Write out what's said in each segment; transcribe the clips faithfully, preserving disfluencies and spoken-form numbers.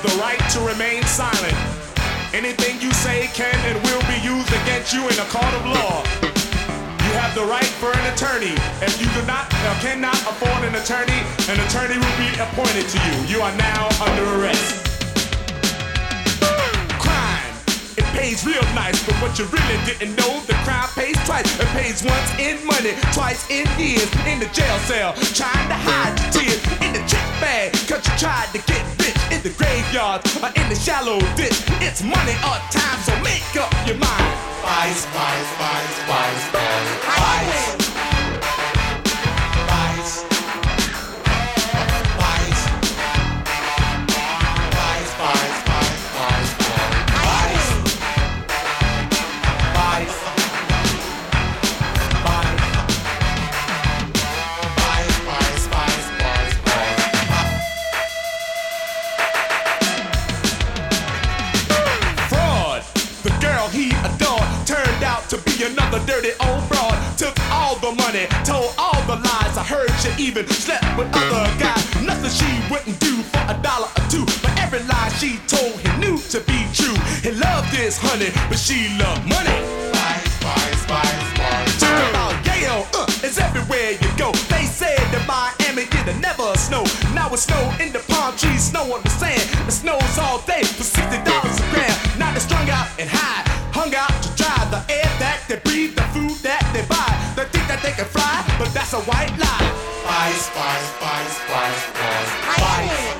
the right to remain silent. Anything you say can and will be used against you in a court of law. You have the right for an attorney. If you do not or cannot afford an attorney, an attorney will be appointed to you. You are now under arrest. Crime, it pays real nice, but what you really didn't know, the crime pays twice. It pays once in money, twice in years, in the jail cell, trying to hide your tears, in the chick bag, cause you tried to get rich, in the graveyard, or in the shallow ditch. It's money or time, so make up your mind. Vice, vice, vice, vice, vice, vice. Another dirty old broad, took all the money, told all the lies. I heard she even slept with other guys. Nothing she wouldn't do for a dollar or two, but every lie she told he knew to be true. He loved his honey, but she loved money. Spice, spice, spice, spice. Talk about Yale, uh, it's everywhere you go. They said that Miami it'll never snow. Now it's snow in the palm trees, snow on the sand. It snows all day for sixty dollars a gram. Now they're strung out and high, hung out to dry. The air that they breathe, the food that they buy. They think that they can fly, but that's a white lie. Spice, spice, spice, spice, spice, spice.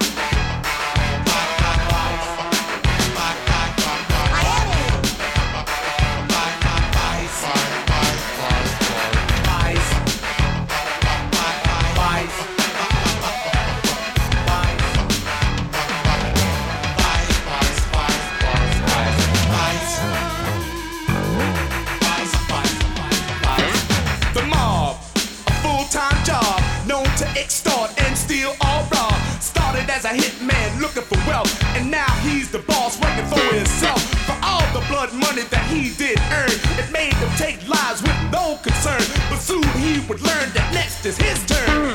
Extort and steal all raw. Started as a hitman looking for wealth, and now he's the boss working for himself. For all the blood money that he did earn, it made him take lives with no concern. But soon he would learn that next is his turn.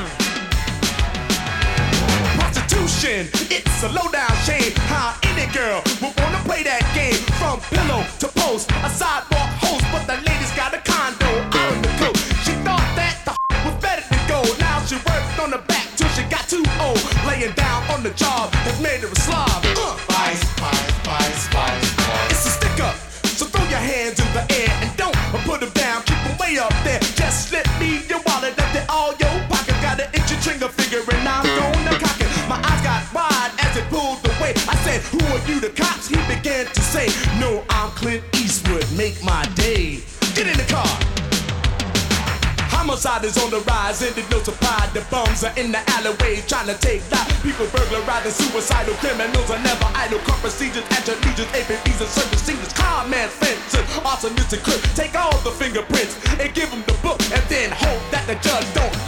Prostitution, it's a low down shame. How any girl would wanna play that game. From pillow to post, a sidewalk host, but the lady's got a condo out on the coast. She thought that the was better than gold. Now she worked on the back till she got too old. Laying down on the job has made her a slob. Uh. Spice, spice, spice, spice, spice. It's a stick up, so throw your hands in the air and don't put them down. Keep them way up there. Just slip me your wallet up there, all your pocket. Got an itchy trigger finger and I'm gonna cock it. My eyes got wide as it pulled away. I said, who are you, the cops? He began to say, no, I'm Clint Eastwood. Make my day. Get in the car. Homicide is on the rise, and there's no surprise. The bums are in the alleyway trying to take life. People burglarizing, suicidal criminals are never idle. Court procedures, anti-legions, A P Bs and service seniors. Con man, fences, arsonists and crooks. Take all the fingerprints and give them the book, and then hope that the judge don't